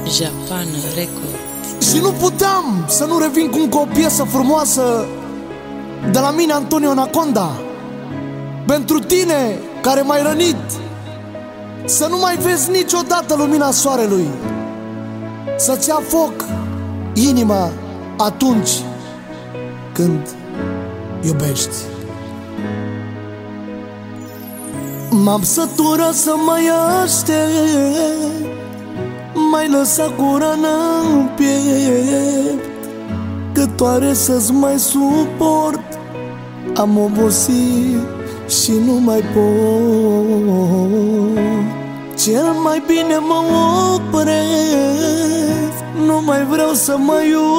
Japan Record. Și nu puteam să nu revin cu încă o piesă frumoasă de la mine, Antonio Anaconda. Pentru tine care m-ai rănit, să nu mai vezi niciodată lumina soarelui, să-ți ia foc inima atunci când iubești. M-am săturat să mai aștept, m-ai lăsat cu rană în piept, cât oare să-ți mai suport. Am obosit și nu mai pot. Cel mai bine mă opresc, nu mai vreau să mă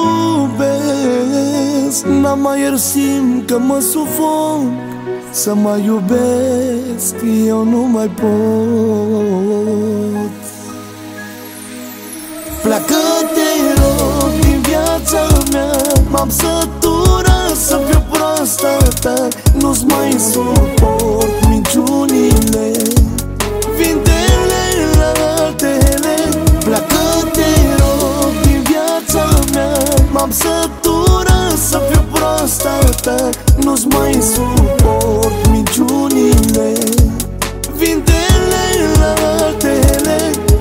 iubesc. N-am mai aer, simt că mă sufoc, să mă iubesc eu nu mai pot. Pleacă-te, rog, din viața mea, m-am săturat să fiu proastă ta. Nu-ți mai suport minciunile, vintele la altele. Pleacă-te, rog, din viața mea, m-am săturat să fiu proastă ta. Nu-ți mai suport minciunile, vintele la altele.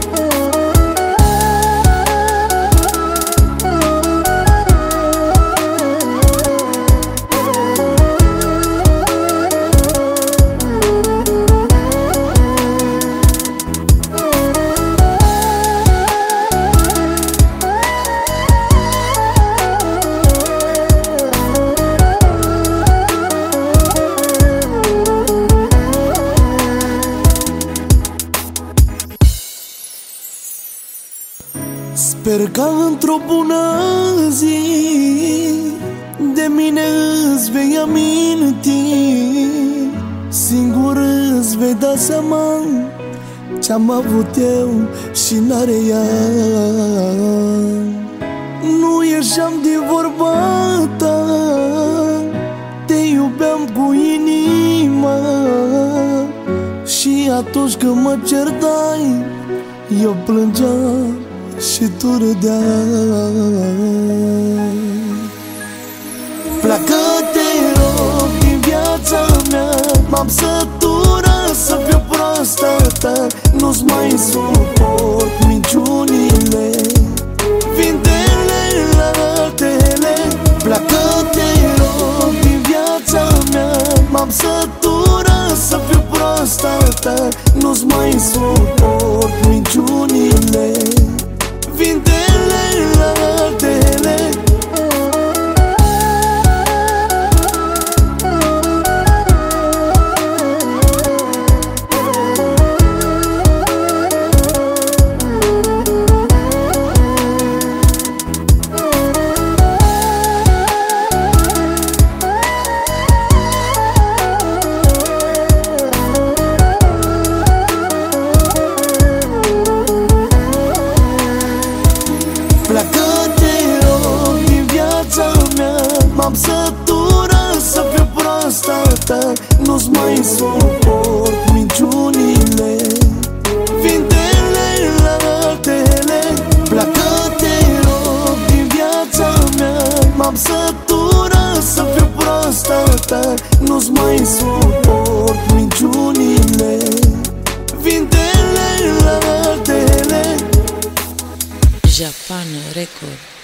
Sper că într-o bună zi de mine îți vei aminti, singur îți vei da seama ce-am avut eu și n-are ea. Nu ieșeam din vorba ta, te iubeam cu inima, și atunci când mă certai, eu plângeam și tu râdeai. Pleacă-te, rog, din viața mea, m-am săturat să fiu proastă ta. Nu-ți mai suport minciunile, vintele la altele. Pleacă-te, rog, din viața mea, m-am săturat să fiu proastă ta. Nu-ți mai suport minciunile, vintele la altele. Pleacă-te, rog, din viața mea, m-am săturat să fiu proastă ta. Nu-ți mai suport minciunile, vintele la altele. Pleacă-te, rog, din viața mea, m-am săturat să fiu proastă ta. Nu-ți mai suport minciunile, vintele la altele. Japan Record.